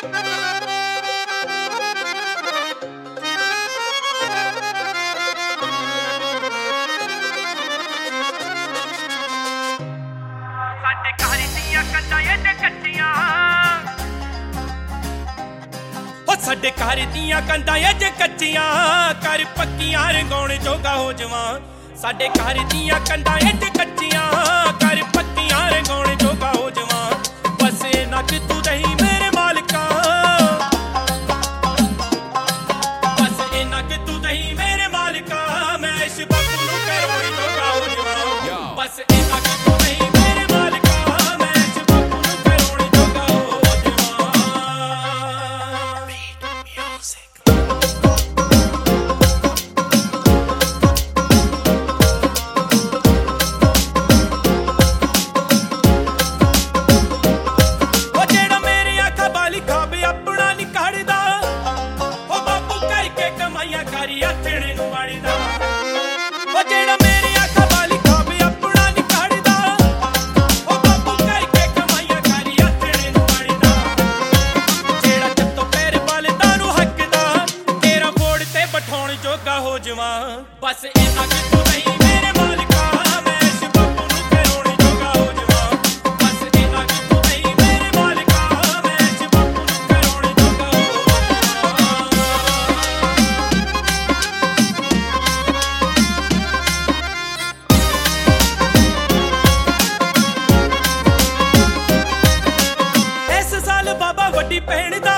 ਸਾਡੇ ਘਰ ਦੀਆਂ ਕੰਧਾਂ ਏਡੇ ਕੱਚੀਆਂ ਹੋ ਸਾਡੇ ਘਰ ਦੀਆਂ ਕੰਧਾਂ ਏਡੇ ਕੱਚੀਆਂ ਕਰ ਪੱਕੀਆਂ ਰੰਗਾਉਣ ਜੋਗਾ ਹੋ ਜਾਵਾਂ ਸਾਡੇ ਘਰ ਦੀਆਂ ਕੰਧਾਂ ਏਡੇ ਕੱਚੀਆਂ ਕਰ ਪੱਕੀਆਂ ਰੰਗਾਉਣ ਜੋਗਾ ਹੋ ਜਾਵਾਂ ਬਸ ਇੰਨਾ ਕਿ ਤੂੰ ਨਹੀਂ ਮੇਰੇ ਮਾਲਕਾ ਬਸ ਇੰਨਾ ਕਿ ਤੂੰ ਨਹੀਂ ਮੇਰੇ ਮਾਲਕਾ ਮੈਂ ਇਸ ਬਾਪੂ ਨੂੰ ਕਰਾਉਣ ਜੋਗਾ ਹੋ ਜਾਵਾਂ ਬਸ ਇੰਨਾ ਕਿ ਤੂੰ ਨਹੀਂ ਮੇਰੇ ਮਾਲਕਾ ਮੈਂ ਇਸ ਬਾਪੂ ਨੂੰ ਕਰਾਉਣ ਜੋਗਾ ਹੋ ਜਾਵਾਂ ਬੀਟ ਮਿਊਜ਼ਿਕ ਹੋ ਜਾਵਾਂ ਬਸ ਇੰਨਾ ਕਿ ਤੂੰ ਨਹੀਂ ਮੇਰੇ ਮਾਲਕਾ ਮੈਂ ਇਸ ਬਾਪੂ ਨੂੰ ਕਰਾਉਣ ਜੋਗਾ ਹੋ ਜਾਵਾਂ ਬਸ ਇੰਨਾ ਕਿ ਤੂੰ ਨਹੀਂ ਮੇਰੇ ਮਾਲਕਾ ਮੈਂ ਇਸ ਬਾਪੂ ਨੂੰ ਕਰਾਉਣ ਜੋਗਾ ਹੋ ਜਾਵਾਂ ਇਸ ਸਾਲ ਬਾਬਾ ਵੱਡੀ ਭੈਣ ਦਾ